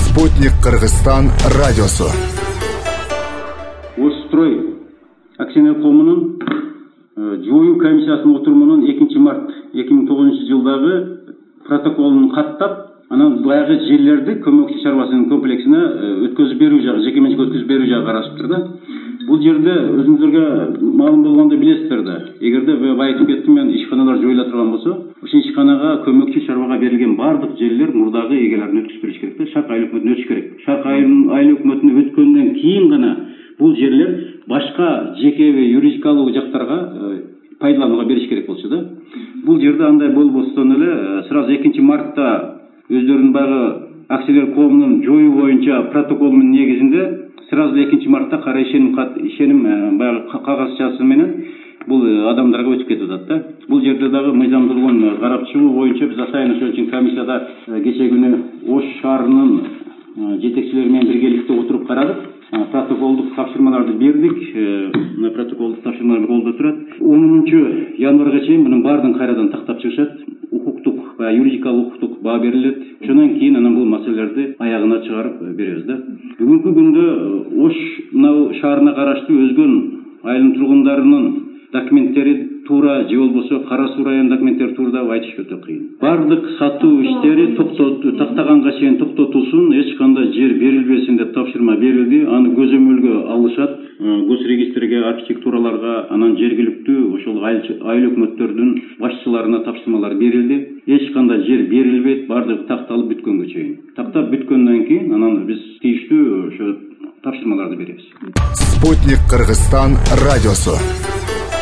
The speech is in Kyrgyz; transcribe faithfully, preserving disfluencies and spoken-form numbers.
Спутник Кыргызстан радиосу. Осстрой акционер коомунун жоюу комиссиясынын отурумунун экинчи март эки миң тогузунчу жылдагы протоколун каттап, анан баягы жерлерди көмөкчү чарбасынын комплексине өткөзүп берүү жагы, жеке менчик өткөзүп берүү жагы карашыптыр да. Бул жерде өзүңүзгө маалым болгондо билесиздер да. Эгерде айтып кеттим мен, ишканалар жоюла турган болсо, ошол ишканага көмөкчү чарбага берилген бардык жерлер мурдагы ээлерин өткөзүп бериш керек да, шарк айыл өкмөтүнө өтүш керек. Шарк айыл өкмөтүнө өткөндөн кийин гана бул жерлер башка жекеби юридикалык жактарга пайдаланууга бериш керек болчу да. Бул жерде андай болбостон эле сразу экинчи мартта өздөрүнүн баягы акционер коомунун жоюу боюнча протоколунун негизинде сразу экинчи мартта кара ишеним ишеним баягы кагазчасы менен бул адамдарга өтүп кетип атат да. Бул жерде дагы мыйзамдуулугун карап чыгуу боюнча биз атайын ошол үчүн комиссияда кечээ күнү Ош шаарынын жетекчилери менен биргеликте отуруп карадык. Протоколдук тапшырмаларды бердик. Мына протоколдук тапшырмалар колдо турат. онунчу январга чейин мунун баардыгын кайрадан тактап чыгышат. Укуктук, юридикалык укуктук баа берилет. Ошондон кийин анан бул маселелерди аягына чыгарып беребиз да. Бүгүнкү күндө Ош мына шаарына караштуу өзгөн айылдын тургундарынын документтери туура же болбосо Кара Суу районунун документтери туура деп айтыш өтө кыйын. Бардык сатуу иштери токтоту, тактаганга чейин токтотулсун, эч кандай жер берилбесин деп тапшырма берилди. Аны көзөмөлгө алышат. Госрегистрге, архитектураларга, анан жергиликтүү ошол айыл өкмөттөрдүн башчыларына тапшырмалар берилди. Эч кандай жер берилбейт, бардыгы такталып бүткөнгө чейин. Тактап бүткөндөн кийин анан биз тийиштүү ошо тапшырмаларды беребиз. Спутник Кыргызстан радиосу.